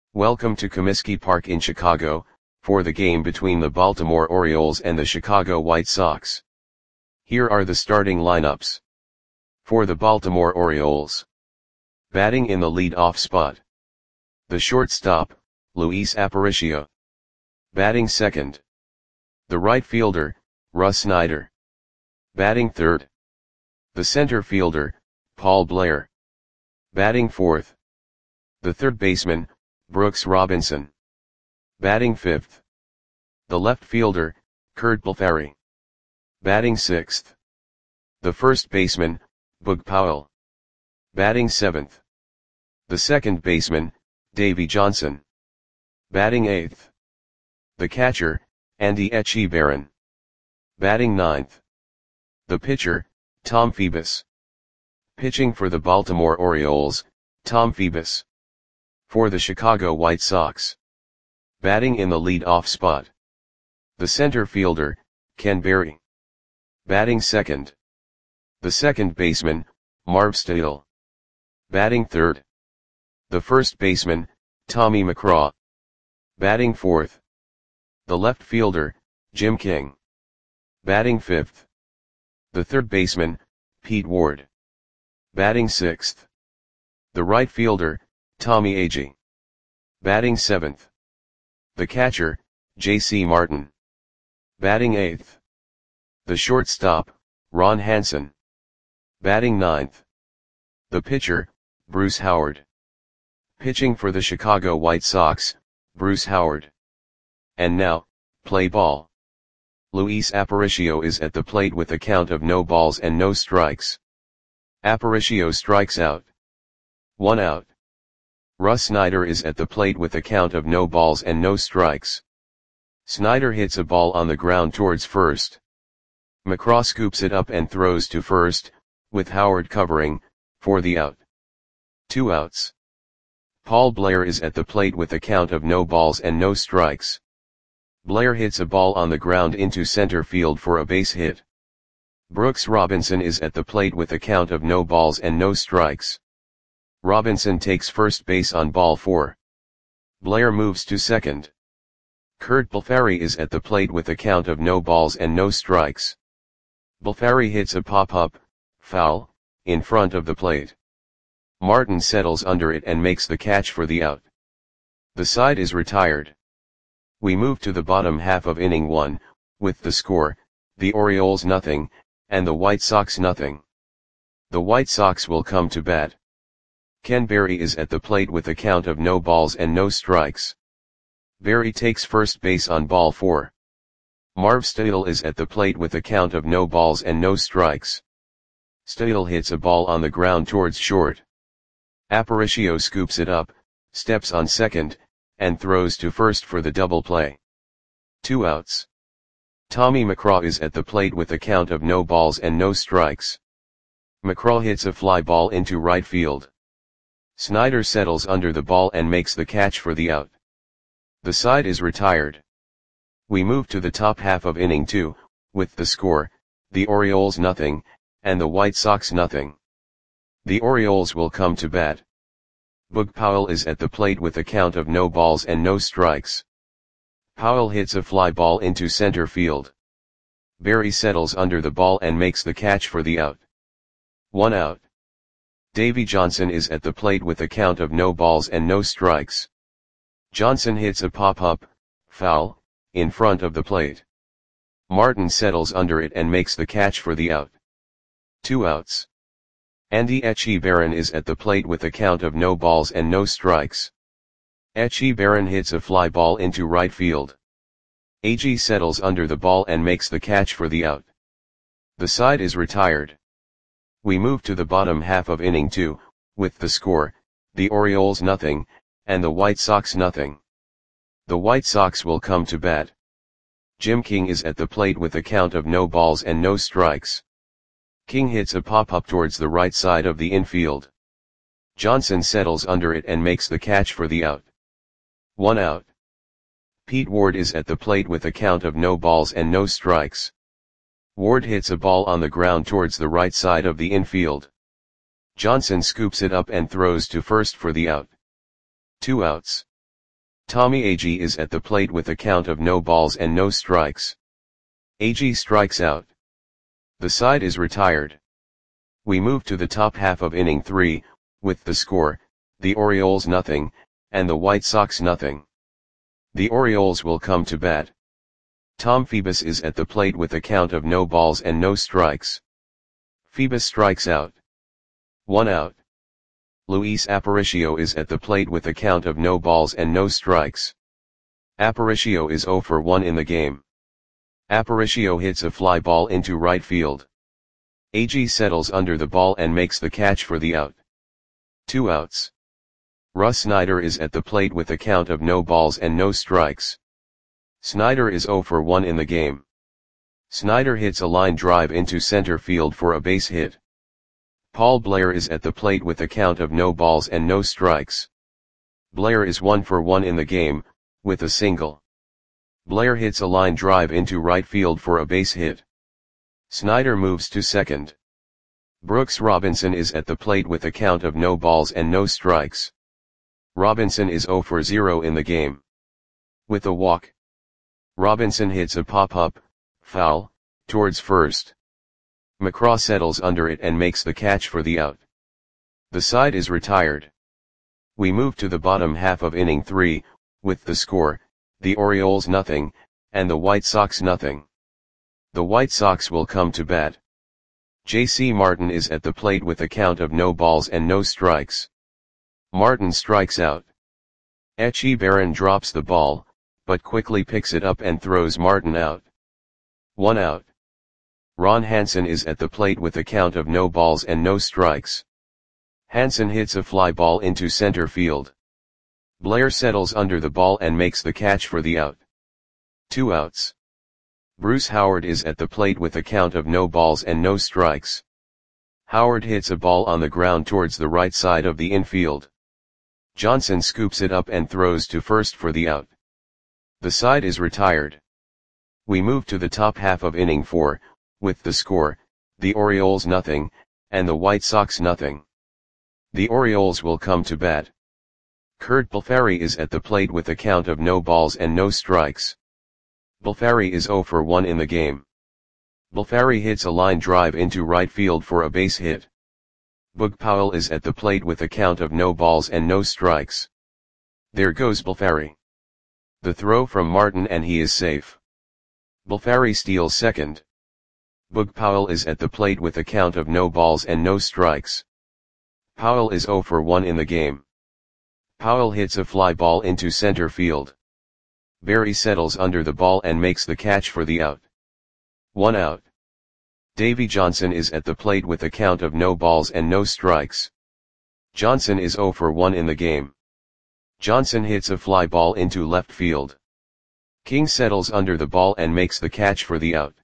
Welcome to Comiskey Park in Chicago, for the game between the Baltimore Orioles and the Chicago White Sox. Here are the starting lineups. For the Baltimore Orioles. Batting in the lead-off spot. The shortstop, Luis Aparicio. Batting second. The right fielder, Russ Snyder. Batting third. The center fielder, Paul Blair. Batting fourth. The third baseman, Brooks Robinson. Batting fifth. The left fielder, Curt Blefary. Batting sixth. The first baseman, Boog Powell. Batting seventh. The second baseman, Davey Johnson. Batting eighth. The catcher, Andy Etchebarren. Batting ninth. The pitcher, Tom Phoebus. Pitching for the Baltimore Orioles, Tom Phoebus. For the Chicago White Sox. Batting in the lead-off spot. The center fielder, Ken Berry. Batting second. The second baseman, Marv Stadel. Batting third. The first baseman, Tommy McCraw. Batting fourth. The left fielder, Jim King. Batting fifth. The third baseman, Pete Ward. Batting sixth. The right fielder, Tommy Agee. Batting seventh. The catcher, J.C. Martin. Batting eighth. The shortstop, Ron Hansen. Batting ninth. The pitcher, Bruce Howard. Pitching for the Chicago White Sox, Bruce Howard. And now, play ball. Luis Aparicio is at the plate with a count of no balls and no strikes. Aparicio strikes out. 1 out. Russ Snyder is at the plate with a count of no balls and no strikes. Snyder hits a ball on the ground towards first. McCraw scoops it up and throws to first, with Howard covering, for the out. 2 outs. Paul Blair is at the plate with a count of no balls and no strikes. Blair hits a ball on the ground into center field for a base hit. Brooks Robinson is at the plate with a count of no balls and no strikes. Robinson takes first base on ball 4. Blair moves to second. Curt Blefary is at the plate with a count of no balls and no strikes. Blefary hits a pop-up, foul, in front of the plate. Martin settles under it and makes the catch for the out. The side is retired. We move to the bottom half of inning 1, with the score, the Orioles nothing, and the White Sox nothing. The White Sox will come to bat. Ken Berry is at the plate with a count of no balls and no strikes. Berry takes first base on ball 4. Marv Stadel is at the plate with a count of no balls and no strikes. Stadel hits a ball on the ground towards short. Aparicio scoops it up, steps on second, and throws to first for the double play. 2 outs. Tommy McCraw is at the plate with a count of no balls and no strikes. McCraw hits a fly ball into right field. Snyder settles under the ball and makes the catch for the out. The side is retired. We move to the top half of inning 2, with the score, the Orioles nothing, and the White Sox nothing. The Orioles will come to bat. Boog Powell is at the plate with a count of no balls and no strikes. Powell hits a fly ball into center field. Berry settles under the ball and makes the catch for the out. 1 out. Davey Johnson is at the plate with a count of no balls and no strikes. Johnson hits a pop-up, foul, in front of the plate. Martin settles under it and makes the catch for the out. 2 outs. Andy Etchebarren is at the plate with a count of no balls and no strikes. Etchebarren hits a fly ball into right field. Agee settles under the ball and makes the catch for the out. The side is retired. We move to the bottom half of inning 2, with the score, the Orioles nothing, and the White Sox nothing. The White Sox will come to bat. Jim King is at the plate with a count of no balls and no strikes. King hits a pop-up towards the right side of the infield. Johnson settles under it and makes the catch for the out. 1 out. Pete Ward is at the plate with a count of no balls and no strikes. Ward hits a ball on the ground towards the right side of the infield. Johnson scoops it up and throws to first for the out. 2 outs. Tommy Agee is at the plate with a count of no balls and no strikes. Agee strikes out. The side is retired. We move to the top half of inning 3, with the score, the Orioles nothing, and the White Sox nothing. The Orioles will come to bat. Tom Phoebus is at the plate with a count of no balls and no strikes. Phoebus strikes out. 1 out. Luis Aparicio is at the plate with a count of no balls and no strikes. Aparicio is 0 for 1 in the game. Aparicio hits a fly ball into right field. Agee settles under the ball and makes the catch for the out. 2 outs. Russ Snyder is at the plate with a count of no balls and no strikes. Snyder is 0 for 1 in the game. Snyder hits a line drive into center field for a base hit. Paul Blair is at the plate with a count of no balls and no strikes. Blair is 1 for 1 in the game, with a single. Blair hits a line drive into right field for a base hit. Snyder moves to second. Brooks Robinson is at the plate with a count of no balls and no strikes. Robinson is 0 for 0 in the game. With a walk. Robinson hits a pop-up, foul, towards first. McCraw settles under it and makes the catch for the out. The side is retired. We move to the bottom half of inning 3, with the score, the Orioles nothing, and the White Sox nothing. The White Sox will come to bat. J.C. Martin is at the plate with a count of no balls and no strikes. Martin strikes out. Etchie Barron drops the ball, but quickly picks it up and throws Martin out. 1 out. Ron Hansen is at the plate with a count of no balls and no strikes. Hansen hits a fly ball into center field. Blair settles under the ball and makes the catch for the out. 2 outs. Bruce Howard is at the plate with a count of no balls and no strikes. Howard hits a ball on the ground towards the right side of the infield. Johnson scoops it up and throws to first for the out. The side is retired. We move to the top half of inning 4, with the score, the Orioles nothing, and the White Sox nothing. The Orioles will come to bat. Curt Balfari is at the plate with a count of no balls and no strikes. Balfari is 0 for 1 in the game. Balfari hits a line drive into right field for a base hit. Boog Powell is at the plate with a count of no balls and no strikes. There goes Balfari. The throw from Martin and he is safe. Balfari steals second. Boog Powell is at the plate with a count of no balls and no strikes. Powell is 0 for 1 in the game. Powell hits a fly ball into center field. Barry settles under the ball and makes the catch for the out. 1 out. Davy Johnson is at the plate with a count of no balls and no strikes. Johnson is 0 for 1 in the game. Johnson hits a fly ball into left field. King settles under the ball and makes the catch for the out.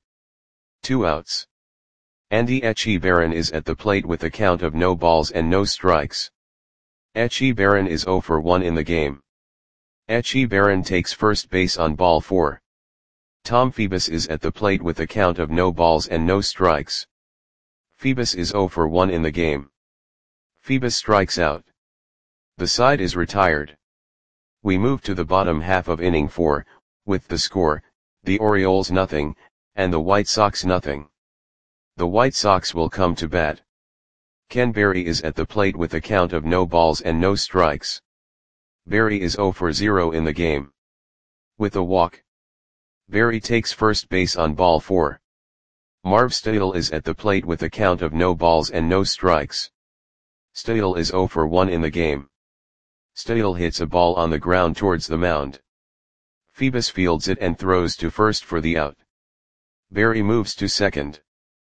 2 outs. Andy Etchie Barron is at the plate with a count of no balls and no strikes. Etchie Barron is 0 for 1 in the game. Etchie Barron takes first base on ball 4. Tom Phoebus is at the plate with a count of no balls and no strikes. Phoebus is 0 for 1 in the game. Phoebus strikes out. The side is retired. We move to the bottom half of inning 4, with the score, the Orioles nothing, and the White Sox nothing. The White Sox will come to bat. Ken Berry is at the plate with a count of no balls and no strikes. Berry is 0 for 0 in the game. With a walk. Berry takes first base on ball 4. Marv Stadel is at the plate with a count of no balls and no strikes. Stadel is 0 for 1 in the game. Stadel hits a ball on the ground towards the mound. Phoebus fields it and throws to first for the out. Berry moves to second.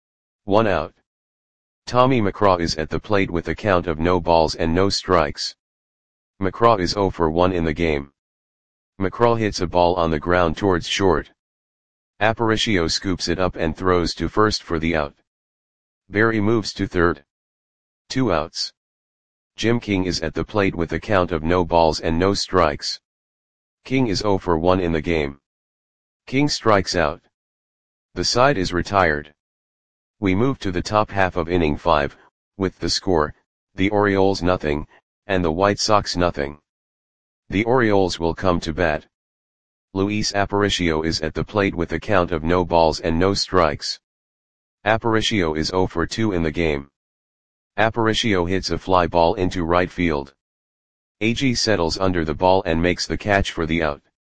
1 out. Tommy McCraw is at the plate with a count of no balls and no strikes. McCraw is 0 for 1 in the game. McCraw hits a ball on the ground towards short. Aparicio scoops it up and throws to first for the out. Berry moves to third. 2 outs. Jim King is at the plate with a count of no balls and no strikes. King is 0 for 1 in the game. King strikes out. The side is retired. We move to the top half of inning 5, with the score, the Orioles nothing, and the White Sox nothing. The Orioles will come to bat. Luis Aparicio is at the plate with a count of no balls and no strikes. Aparicio is 0 for 2 in the game. Aparicio hits a fly ball into right field. Agee settles under the ball and makes the catch for the out.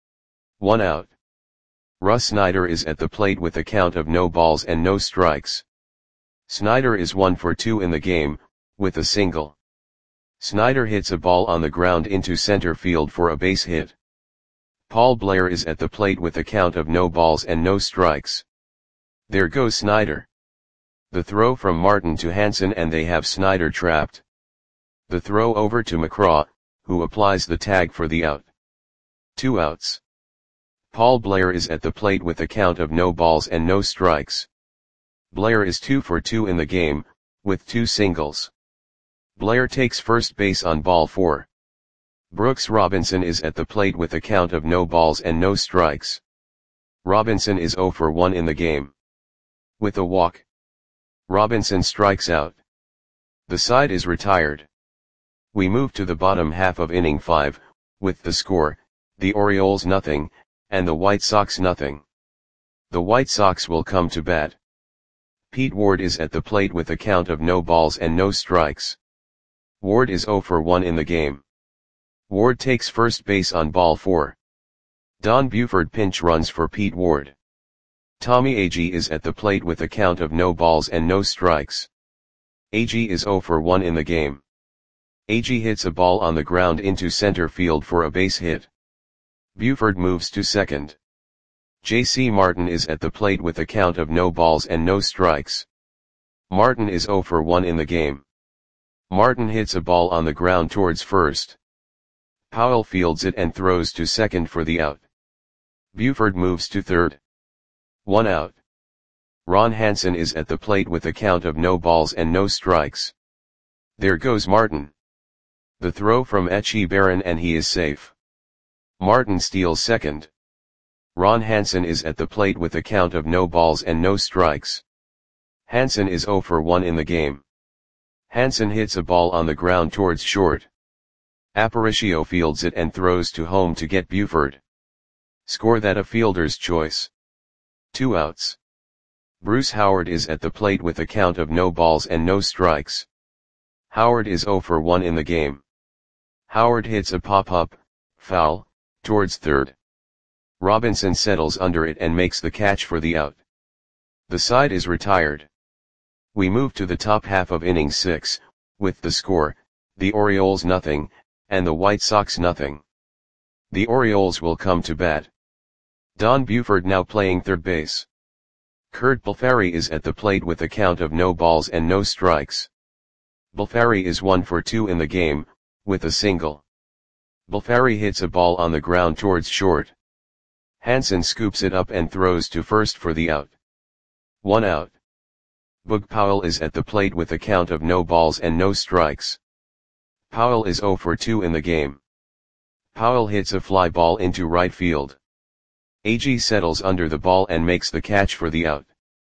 1 out. Russ Snyder is at the plate with a count of no balls and no strikes. Snyder is 1 for 2 in the game, with a single. Snyder hits a ball on the ground into center field for a base hit. Paul Blair is at the plate with a count of no balls and no strikes. There goes Snyder. The throw from Martin to Hansen and they have Snyder trapped. The throw over to McCraw, who applies the tag for the out. 2 outs. Paul Blair is at the plate with a count of no balls and no strikes. Blair is 2 for 2 in the game, with 2 singles. Blair takes first base on ball 4. Brooks Robinson is at the plate with a count of no balls and no strikes. Robinson is 0 for 1 in the game. With a walk, Robinson strikes out. The side is retired. We move to the bottom half of inning 5, with the score, the Orioles nothing, and the White Sox nothing. The White Sox will come to bat. Pete Ward is at the plate with a count of no balls and no strikes. Ward is 0 for 1 in the game. Ward takes first base on ball 4. Don Buford pinch runs for Pete Ward. Tommy Agee is at the plate with a count of no balls and no strikes. Agee is 0 for 1 in the game. Agee hits a ball on the ground into center field for a base hit. Buford moves to second. J.C. Martin is at the plate with a count of no balls and no strikes. Martin is 0 for 1 in the game. Martin hits a ball on the ground towards first. Powell fields it and throws to second for the out. Buford moves to third. 1 out. Ron Hansen is at the plate with a count of no balls and no strikes. There goes Martin. The throw from Echeverria and he is safe. Martin steals second. Ron Hansen is at the plate with a count of no balls and no strikes. Hansen is 0 for 1 in the game. Hansen hits a ball on the ground towards short. Aparicio fields it and throws to home to get Buford. Score that a fielder's choice. 2 outs. Bruce Howard is at the plate with a count of no balls and no strikes. Howard is 0 for 1 in the game. Howard hits a pop-up, foul, towards third. Robinson settles under it and makes the catch for the out. The side is retired. We move to the top half of inning 6, with the score, the Orioles nothing, and the White Sox nothing. The Orioles will come to bat. Don Buford now playing third base. Kurt Balfari is at the plate with a count of no balls and no strikes. Balfari is 1 for 2 in the game, with a single. Balfari hits a ball on the ground towards short. Hansen scoops it up and throws to first for the out. 1 out. Boog Powell is at the plate with a count of no balls and no strikes. Powell is 0 for 2 in the game. Powell hits a fly ball into right field. Agee settles under the ball and makes the catch for the out.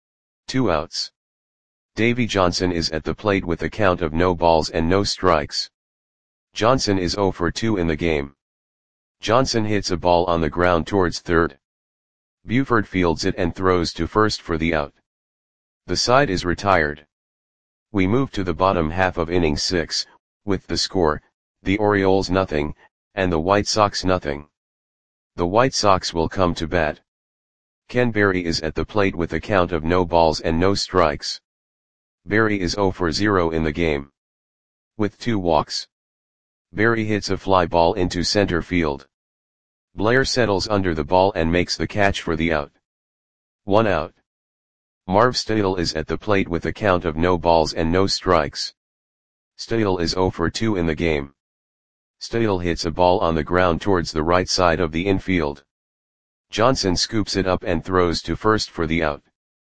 2 outs. Davey Johnson is at the plate with a count of no balls and no strikes. Johnson is 0 for 2 in the game. Johnson hits a ball on the ground towards third. Buford fields it and throws to first for the out. The side is retired. We move to the bottom half of inning 6, with the score, the Orioles nothing, and the White Sox nothing. The White Sox will come to bat. Ken Berry is at the plate with a count of no balls and no strikes. Berry is 0 for 0 in the game. With 2 walks. Berry hits a fly ball into center field. Blair settles under the ball and makes the catch for the out. 1 out. Marv Stadel is at the plate with a count of no balls and no strikes. Stadel is 0 for 2 in the game. Stadel hits a ball on the ground towards the right side of the infield. Johnson scoops it up and throws to first for the out.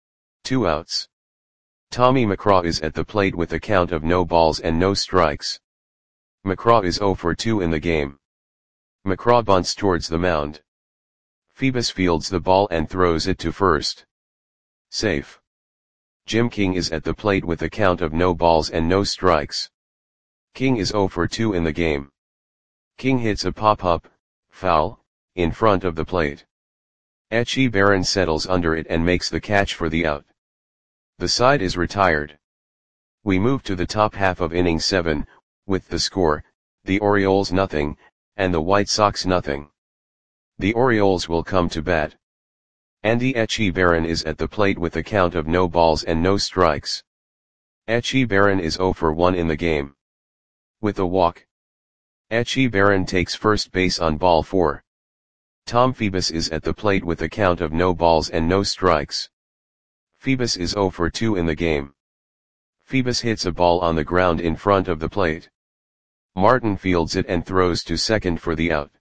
2 outs. Tommy McCraw is at the plate with a count of no balls and no strikes. McCraw is 0 for 2 in the game. McCraw bunts towards the mound. Phoebus fields the ball and throws it to first. Safe. Jim King is at the plate with a count of no balls and no strikes. King is 0 for 2 in the game. King hits a pop-up, foul, in front of the plate. Etche Baron settles under it and makes the catch for the out. The side is retired. We move to the top half of inning 7, with the score, the Orioles nothing, and the White Sox nothing. The Orioles will come to bat. Andy Etche Baron is at the plate with a count of no balls and no strikes. Etche Baron is 0 for 1 in the game. With a walk. Etche Baron takes first base on ball 4. Tom Phoebus is at the plate with a count of no balls and no strikes. Phoebus is 0 for 2 in the game. Phoebus hits a ball on the ground in front of the plate. Martin fields it and throws to second for the out.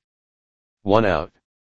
1 out.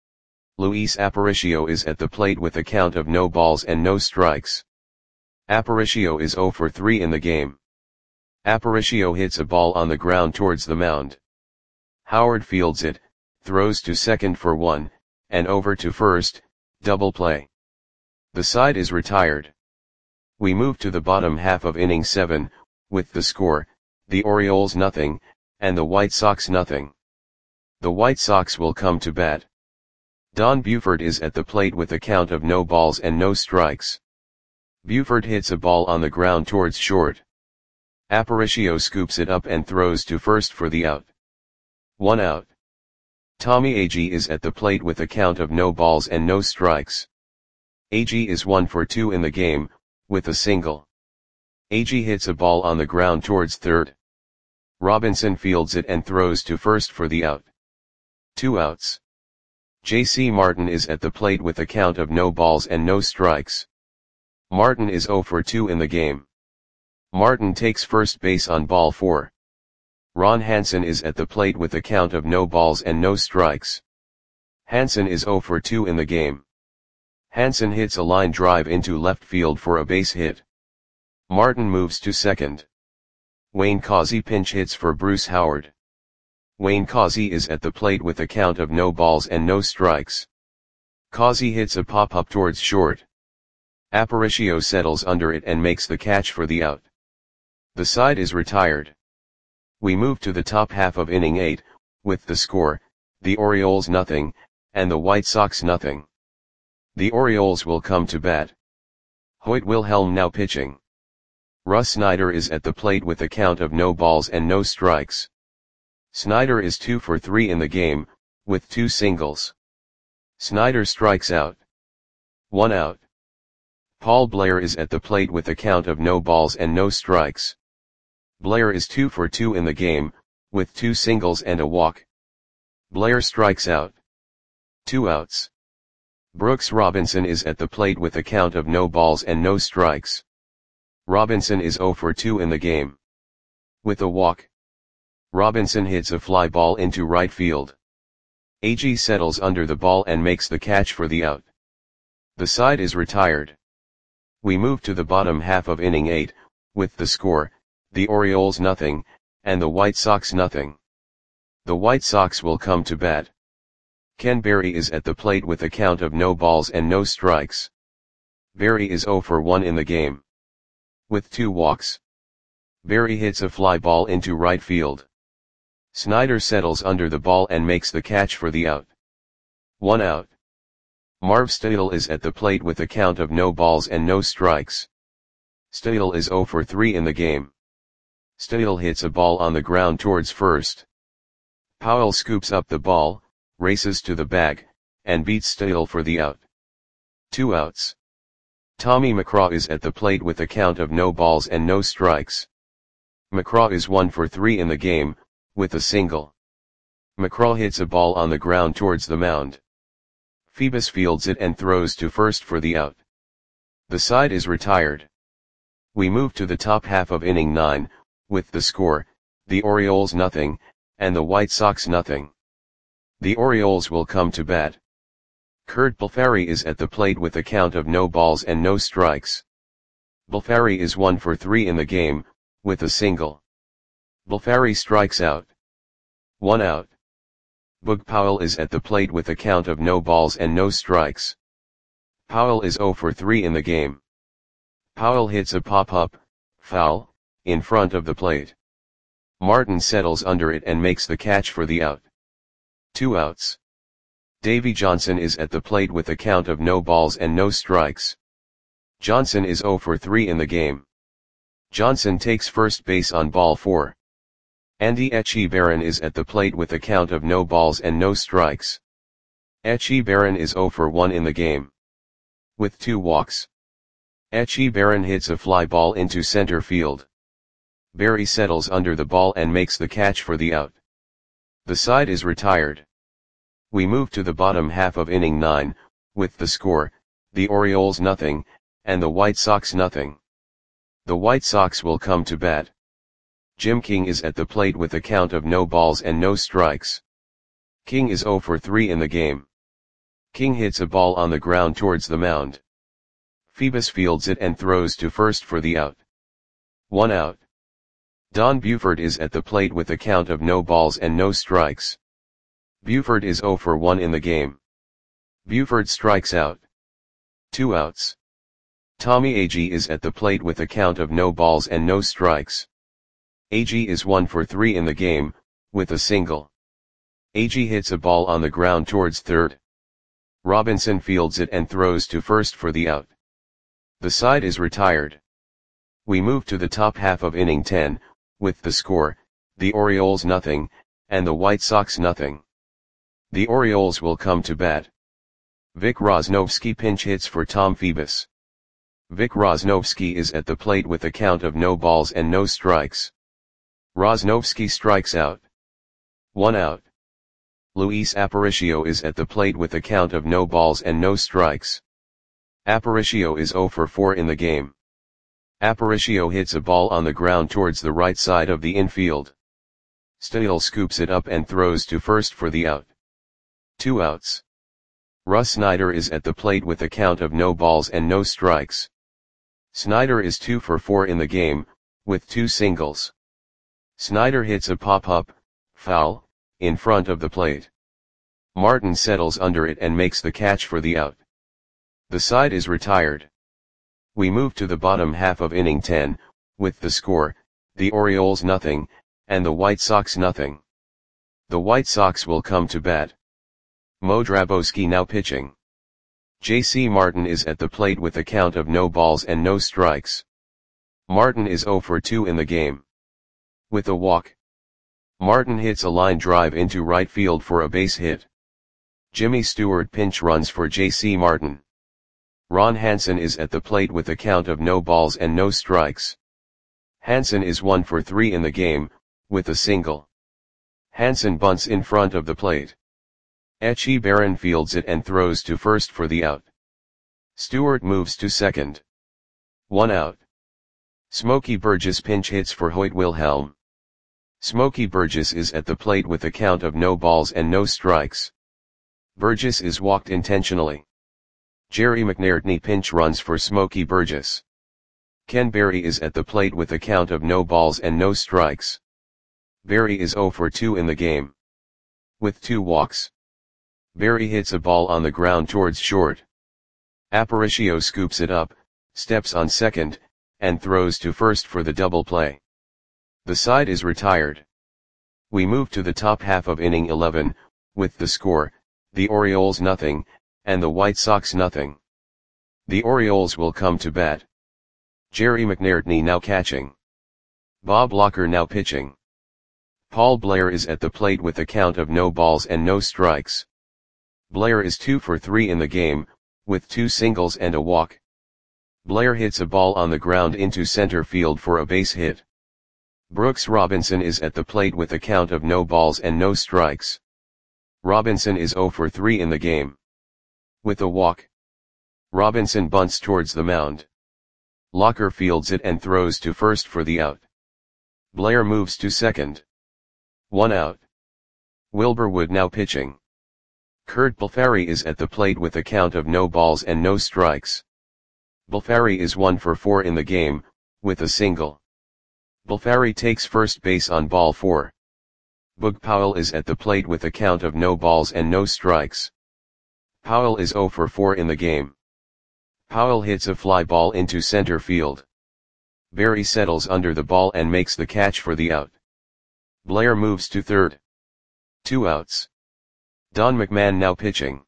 Luis Aparicio is at the plate with a count of no balls and no strikes. Aparicio is 0 for 3 in the game. Aparicio hits a ball on the ground towards the mound. Howard fields it, throws to second for 1, and over to first, double play. The side is retired. We move to the bottom half of inning 7, with the score, the Orioles nothing, and the White Sox nothing. The White Sox will come to bat. Don Buford is at the plate with a count of no balls and no strikes. Buford hits a ball on the ground towards short. Aparicio scoops it up and throws to first for the out. 1 out. Tommy Agee is at the plate with a count of no balls and no strikes. Agee is 1 for 2 in the game, with a single. Agee hits a ball on the ground towards third. Robinson fields it and throws to first for the out. 2 outs. J.C. Martin is at the plate with a count of no balls and no strikes. Martin is 0 for 2 in the game. Martin takes first base on ball 4. Ron Hansen is at the plate with a count of no balls and no strikes. Hansen is 0 for 2 in the game. Hansen hits a line drive into left field for a base hit. Martin moves to second. Wayne Causey pinch hits for Bruce Howard. Wayne Causey is at the plate with a count of no balls and no strikes. Causey hits a pop-up towards short. Aparicio settles under it and makes the catch for the out. The side is retired. We move to the top half of inning 8, with the score, the Orioles nothing, and the White Sox nothing. The Orioles will come to bat. Hoyt Wilhelm now pitching. Russ Snyder is at the plate with a count of no balls and no strikes. Snyder is 2 for 3 in the game, with 2 singles. Snyder strikes out. 1 out. Paul Blair is at the plate with a count of no balls and no strikes. Blair is 2 for 2 in the game, with 2 singles and a walk. Blair strikes out. 2 outs. Brooks Robinson is at the plate with a count of no balls and no strikes. Robinson is 0 for 2 in the game. With a walk. Robinson hits a fly ball into right field. Agee settles under the ball and makes the catch for the out. The side is retired. We move to the bottom half of inning 8, with the score, the Orioles nothing, and the White Sox nothing. The White Sox will come to bat. Ken Berry is at the plate with a count of no balls and no strikes. Berry is 0 for 1 in the game. With 2 walks. Berry hits a fly ball into right field. Snyder settles under the ball and makes the catch for the out. 1 out. Marv Stadel is at the plate with a count of no balls and no strikes. Stadel is 0 for 3 in the game. Stadel hits a ball on the ground towards first. Powell scoops up the ball, races to the bag, and beats Stadel for the out. 2 outs. Tommy McCraw is at the plate with a count of no balls and no strikes. McCraw is 1 for 3 in the game, with a single. McCraw hits a ball on the ground towards the mound. Phoebus fields it and throws to first for the out. The side is retired. We move to the top half of inning 9, with the score, the Orioles nothing, and the White Sox nothing. The Orioles will come to bat. Kurt Balfari is at the plate with a count of no balls and no strikes. Balfari is 1 for 3 in the game, with a single. Balfari strikes out. 1 out. Boog Powell is at the plate with a count of no balls and no strikes. Powell is 0 for 3 in the game. Powell hits a pop-up, foul, in front of the plate. Martin settles under it and makes the catch for the out. 2 outs. Davy Johnson is at the plate with a count of no balls and no strikes. Johnson is 0 for 3 in the game. Johnson takes first base on ball 4. Andy Etchebarren is at the plate with a count of no balls and no strikes. Etchebarren is 0 for 1 in the game. With 2 walks. Etchebarren hits a fly ball into center field. Berry settles under the ball and makes the catch for the out. The side is retired. We move to the bottom half of inning 9, with the score, the Orioles nothing, and the White Sox nothing. The White Sox will come to bat. Jim King is at the plate with a count of no balls and no strikes. King is 0 for 3 in the game. King hits a ball on the ground towards the mound. Phoebus fields it and throws to first for the out. 1 out. Don Buford is at the plate with a count of no balls and no strikes. Buford is 0 for 1 in the game. Buford strikes out. 2 outs. Tommy Agee is at the plate with a count of no balls and no strikes. Agee is 1 for 3 in the game, with a single. Agee hits a ball on the ground towards third. Robinson fields it and throws to first for the out. The side is retired. We move to the top half of inning 10, with the score, the Orioles nothing, and the White Sox nothing. The Orioles will come to bat. Vic Rosnovsky pinch hits for Tom Phoebus. Vic Rosnovsky is at the plate with a count of no balls and no strikes. Rosnovsky strikes out. 1 out. Luis Aparicio is at the plate with a count of no balls and no strikes. Aparicio is 0 for 4 in the game. Aparicio hits a ball on the ground towards the right side of the infield. Steele scoops it up and throws to first for the out. 2 outs. Russ Snyder is at the plate with a count of no balls and no strikes. Snyder is 2 for 4 in the game, with 2 singles. Snyder hits a pop-up, foul, in front of the plate. Martin settles under it and makes the catch for the out. The side is retired. We move to the bottom half of inning 10, with the score, the Orioles nothing, and the White Sox nothing. The White Sox will come to bat. Mo Drabowski now pitching. J.C. Martin is at the plate with a count of no balls and no strikes. Martin is 0 for 2 in the game. With a walk. Martin hits a line drive into right field for a base hit. Jimmy Stewart pinch runs for J.C. Martin. Ron Hansen is at the plate with a count of no balls and no strikes. Hansen is 1 for 3 in the game, with a single. Hansen bunts in front of the plate. Etchebarren fields it and throws to first for the out. Stewart moves to second. 1 out. Smokey Burgess pinch hits for Hoyt Wilhelm. Smokey Burgess is at the plate with a count of no balls and no strikes. Burgess is walked intentionally. Jerry McNairtney pinch runs for Smokey Burgess. Ken Berry is at the plate with a count of no balls and no strikes. Berry is 0 for 2 in the game. With 2 walks. Berry hits a ball on the ground towards short. Aparicio scoops it up, steps on second, and throws to first for the double play. The side is retired. We move to the top half of inning 11, with the score, the Orioles nothing, and the White Sox nothing. The Orioles will come to bat. Jerry McNairtney now catching. Bob Locker now pitching. Paul Blair is at the plate with a count of no balls and no strikes. Blair is 2 for 3 in the game, with 2 singles and a walk. Blair hits a ball on the ground into center field for a base hit. Brooks Robinson is at the plate with a count of no balls and no strikes. Robinson is 0 for 3 in the game. With a walk. Robinson bunts towards the mound. Locker fields it and throws to first for the out. Blair moves to second. 1 out. Wilbur Wood now pitching. Kurt Balfari is at the plate with a count of no balls and no strikes. Balfari is 1 for 4 in the game, with a single. Balfari takes first base on ball 4. Boog Powell is at the plate with a count of no balls and no strikes. Powell is 0 for 4 in the game. Powell hits a fly ball into center field. Berry settles under the ball and makes the catch for the out. Blair moves to third. 2 outs. Don McMahon now pitching.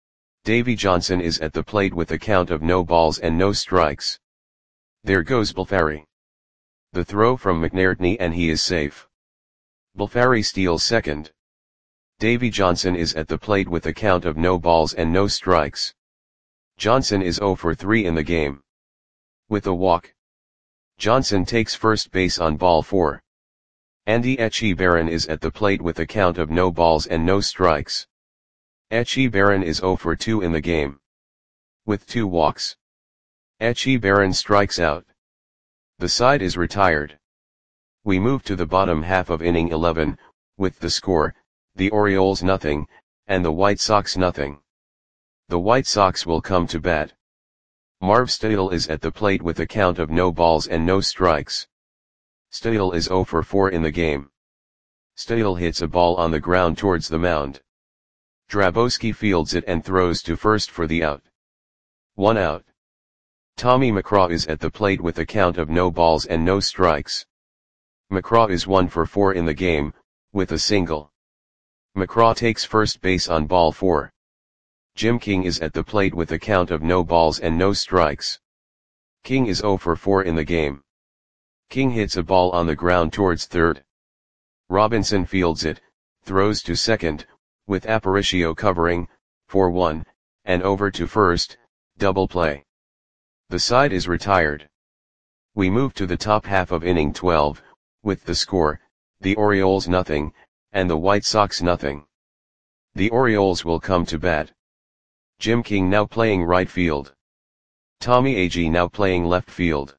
Davy Johnson is at the plate with a count of no balls and no strikes. There goes Balfari. The throw from McNairtney and he is safe. Balfari steals second. Davy Johnson is at the plate with a count of no balls and no strikes. Johnson is 0 for 3 in the game. With a walk. Johnson takes first base on ball 4. Andy Etchebarren is at the plate with a count of no balls and no strikes. Etchebarren is 0 for 2 in the game. With 2 walks. Etchebarren strikes out. The side is retired. We move to the bottom half of inning 11, with the score, the Orioles nothing, and the White Sox nothing. The White Sox will come to bat. Marv Stadel is at the plate with a count of no balls and no strikes. Stadel is 0 for 4 in the game. Stadel hits a ball on the ground towards the mound. Drabowski fields it and throws to first for the out. 1 out. Tommy McCraw is at the plate with a count of no balls and no strikes. McCraw is 1 for 4 in the game, with a single. McCraw takes first base on ball 4. Jim King is at the plate with a count of no balls and no strikes. King is 0 for 4 in the game. King hits a ball on the ground towards third. Robinson fields it, throws to second, with Aparicio covering, for 1, and over to first, double play. The side is retired. We move to the top half of inning 12, with the score, the Orioles nothing, and the White Sox nothing. The Orioles will come to bat. Jim King now playing right field. Tommy Agee now playing left field.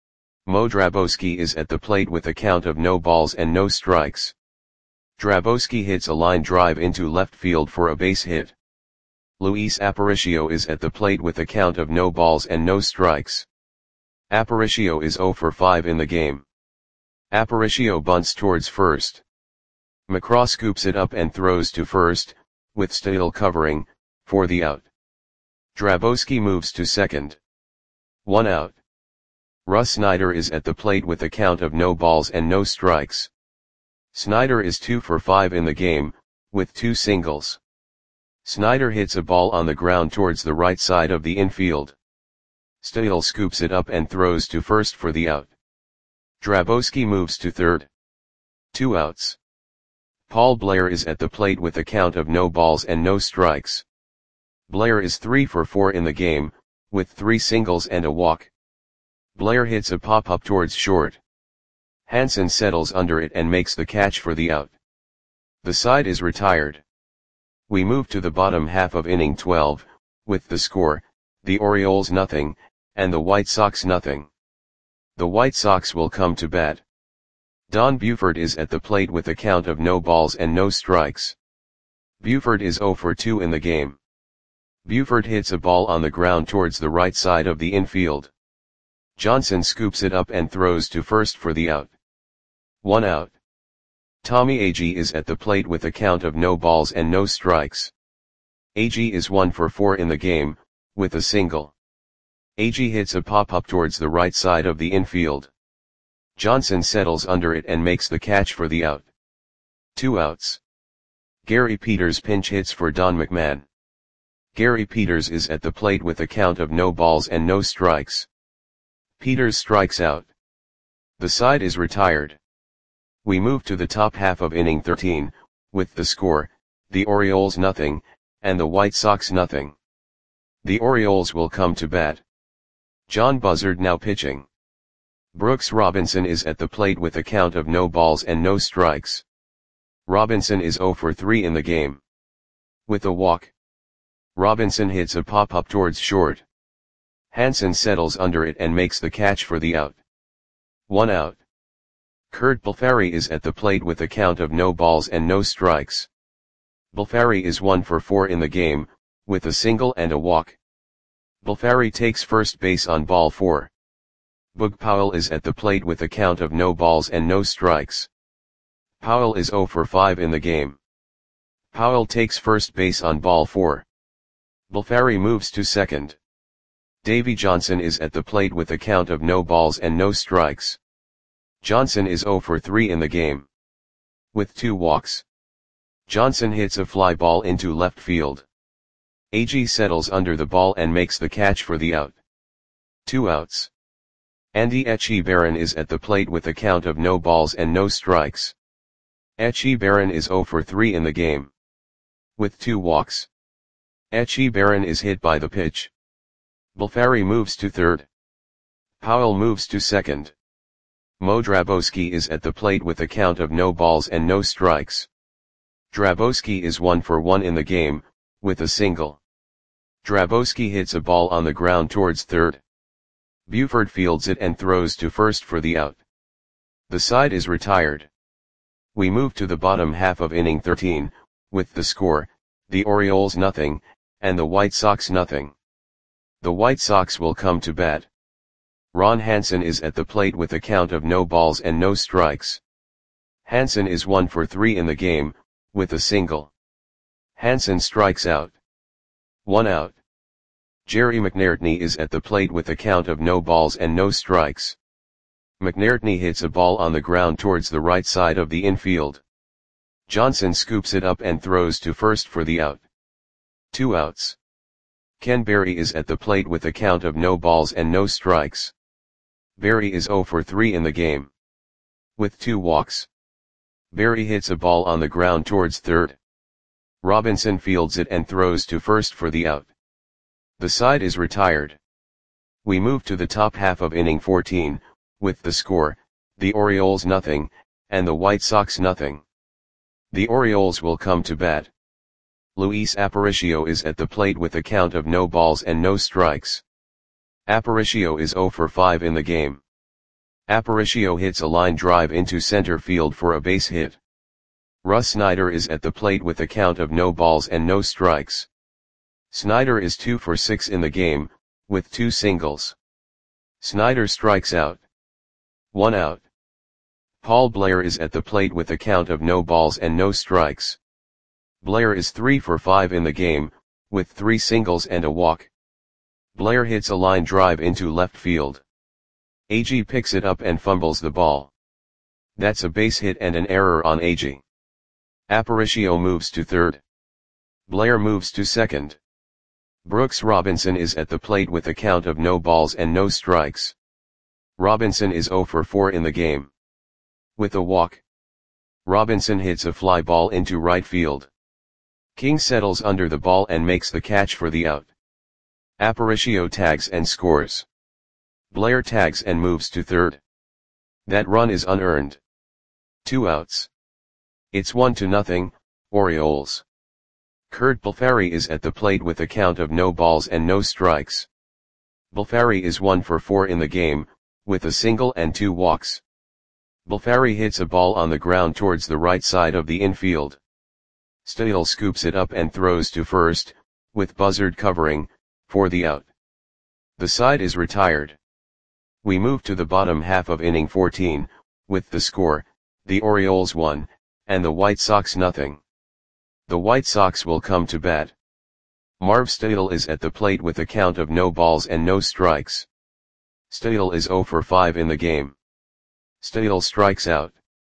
Mo Drabowski is at the plate with a count of no balls and no strikes. Drabowski hits a line drive into left field for a base hit. Luis Aparicio is at the plate with a count of no balls and no strikes. Aparicio is 0 for 5 in the game. Aparicio bunts towards first. McCraw scoops it up and throws to first, with Stadel covering, for the out. Drabowski moves to second. 1 out. Russ Snyder is at the plate with a count of no balls and no strikes. Snyder is 2 for 5 in the game, with 2 singles. Snyder hits a ball on the ground towards the right side of the infield. Stadel scoops it up and throws to first for the out. Drabowski moves to third. 2 outs. Paul Blair is at the plate with a count of no balls and no strikes. Blair is 3 for 4 in the game, with 3 singles and a walk. Blair hits a pop-up towards short. Hansen settles under it and makes the catch for the out. The side is retired. We move to the bottom half of inning 12, with the score, the Orioles nothing, and the White Sox nothing. The White Sox will come to bat. Don Buford is at the plate with a count of no balls and no strikes. Buford is 0 for 2 in the game. Buford hits a ball on the ground towards the right side of the infield. Johnson scoops it up and throws to first for the out. 1 out. Tommy Agee is at the plate with a count of no balls and no strikes. Agee is 1 for 4 in the game, with a single. Agee hits a pop-up towards the right side of the infield. Johnson settles under it and makes the catch for the out. 2 outs. Gary Peters pinch hits for Don McMahon. Gary Peters is at the plate with a count of no balls and no strikes. Peters strikes out. The side is retired. We move to the top half of inning 13, with the score, the Orioles nothing, and the White Sox nothing. The Orioles will come to bat. John Buzzard now pitching. Brooks Robinson is at the plate with a count of no balls and no strikes. Robinson is 0 for 3 in the game. With a walk. Robinson hits a pop-up towards short. Hansen settles under it and makes the catch for the out. 1 out. Kurt Balfari is at the plate with a count of no balls and no strikes. Balfari is 1 for 4 in the game, with a single and a walk. Balfari takes first base on ball 4. Boog Powell is at the plate with a count of no balls and no strikes. Powell is 0 for 5 in the game. Powell takes first base on ball 4. Balfari moves to second. Davy Johnson is at the plate with a count of no balls and no strikes. Johnson is 0 for 3 in the game. With 2 walks. Johnson hits a fly ball into left field. Agee settles under the ball and makes the catch for the out. 2 outs. Andy Etchebarren is at the plate with a count of no balls and no strikes. Etchebarren is 0 for 3 in the game, with 2 walks. Etchebarren is hit by the pitch. Balfari moves to third. Powell moves to second. Mo Drabowski is at the plate with a count of no balls and no strikes. Drabowski is 1 for 1 in the game, with a single. Drabowski hits a ball on the ground towards third. Buford fields it and throws to first for the out. The side is retired. We move to the bottom half of inning 13, with the score, the Orioles nothing, and the White Sox nothing. The White Sox will come to bat. Ron Hansen is at the plate with a count of no balls and no strikes. Hansen is 1 for 3 in the game, with a single. Hansen strikes out. 1 out. Jerry McNairtney is at the plate with a count of no balls and no strikes. McNairtney hits a ball on the ground towards the right side of the infield. Johnson scoops it up and throws to first for the out. 2 outs. Ken Berry is at the plate with a count of no balls and no strikes. Berry is 0 for 3 in the game, with 2 walks. Berry hits a ball on the ground towards third. Robinson fields it and throws to first for the out. The side is retired. We move to the top half of inning 14, with the score, the Orioles nothing, and the White Sox nothing. The Orioles will come to bat. Luis Aparicio is at the plate with a count of no balls and no strikes. Aparicio is 0 for 5 in the game. Aparicio hits a line drive into center field for a base hit. Russ Snyder is at the plate with a count of no balls and no strikes. Snyder is 2 for 6 in the game, with 2 singles. Snyder strikes out. 1 out. Paul Blair is at the plate with a count of no balls and no strikes. Blair is 3 for 5 in the game, with 3 singles and a walk. Blair hits a line drive into left field. Agee picks it up and fumbles the ball. That's a base hit and an error on Agee. Aparicio moves to third. Blair moves to second. Brooks Robinson is at the plate with a count of no balls and no strikes. Robinson is 0 for 4 in the game, with a walk. Robinson hits a fly ball into right field. King settles under the ball and makes the catch for the out. Aparicio tags and scores. Blair tags and moves to third. That run is unearned. 2 outs. It's 1-0, Orioles. Curt Balfari is at the plate with a count of no balls and no strikes. Balfari is 1 for 4 in the game, with a single and 2 walks. Balfari hits a ball on the ground towards the right side of the infield. Steele scoops it up and throws to first, with Buzzard covering, for the out. The side is retired. We move to the bottom half of inning 14, with the score, the Orioles 1, and the White Sox nothing. The White Sox will come to bat. Marv Steele is at the plate with a count of no balls and no strikes. Steele is 0 for 5 in the game. Steele strikes out.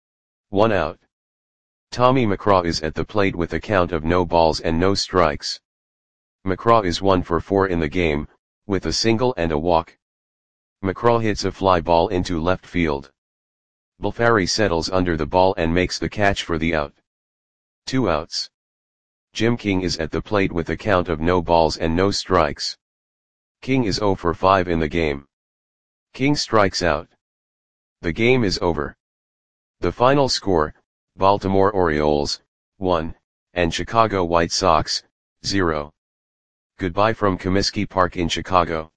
1 out. Tommy McCraw is at the plate with a count of no balls and no strikes. McCraw is 1 for 4 in the game, with a single and a walk. McCraw hits a fly ball into left field. Balfari settles under the ball and makes the catch for the out. 2 outs. Jim King is at the plate with a count of no balls and no strikes. King is 0 for 5 in the game. King strikes out. The game is over. The final score, Baltimore Orioles, 1, and Chicago White Sox, 0. Goodbye from Comiskey Park in Chicago.